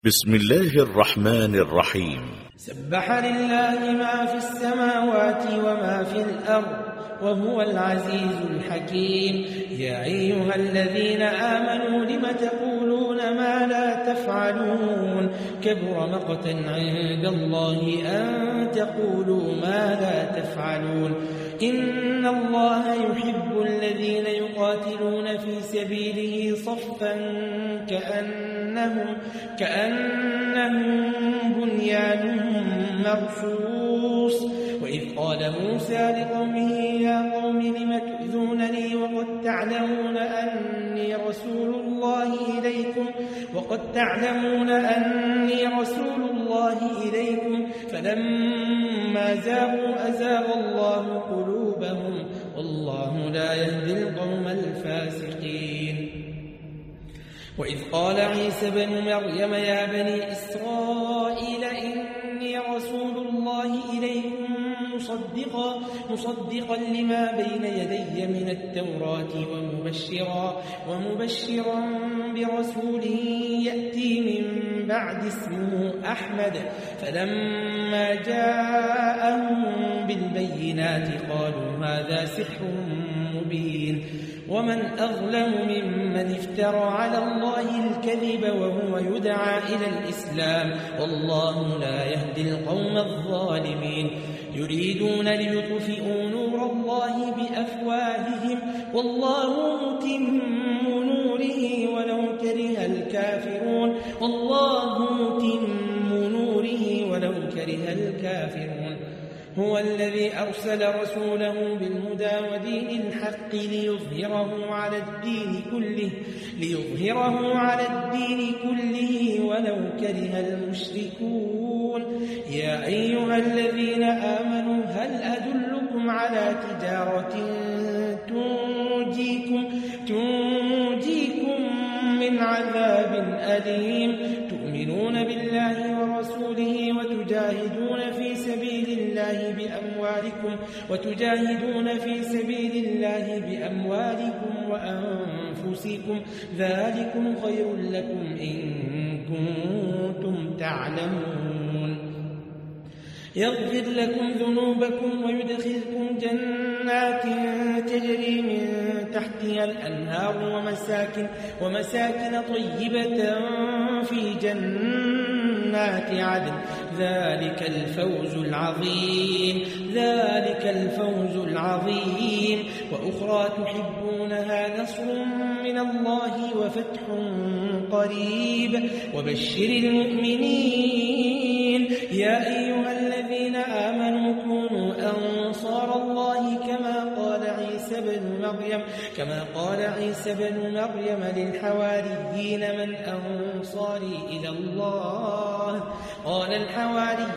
بسم الله الرحمن الرحيم. سبح لله ما في السماوات وما في الأرض وهو العزيز الحكيم. يا أيها الذين آمنوا لم تقولون ما لا تفعلون كبر مقتا عند الله أن تقولوا ما لا تفعلون. إن الله يحب الذين يقاتلون في سبيله صفا كأنهم بنيان مرصوص. وإذ قال موسى لقومه يا قوم لم تؤذونني وقد تعلمون أني رسول الله إليكم فلما زاغوا أزاغ الله قلوبهم والله لا يهدي القوم الفاسقين. وإذ قال عيسى بن مريم يا بني إسرائيل إني رسول الله إليكم مصدقا لما بين يدي من التوراة ومبشرا برسول يأتي من بعد اسمه أحمد. فلما جاءهم بالبينات قالوا هذا سحر مبين. ومن أظلم ممن افترى على الله الكذب وهو يدعى إلى الإسلام والله لا يهدي القوم الظالمين. يريدون ليطفئوا نور الله بأفواههم والله متم نوره ولو كره الكافرون. هو الذي أرسل رسوله بالهدى ودين الحق ليظهره على الدين كله ولو كره المشركون. يا أيها الذين آمنوا هل أدلكم على تجارة تنجيكم من عذاب أليم. تؤمنون بالله ورسوله وتجاهدون في سبيل الله بأموالكم وأنفسكم ذلكم خير لكم إن كنتم تعلمون. يغفر لكم ذنوبكم ويدخلكم جنات تجري من تحتها الأنهار ومساكن طيبة في جنات عدن. ذلك الفوز العظيم. وأخرى تحبونها نصر من الله وفتح قريب وبشر المؤمنين. يا أيها الذين آمنوا كونوا أنصار الله كما قال عيسى بن مريم للحواريين من أنصاري إلى الله؟ قال الحواريون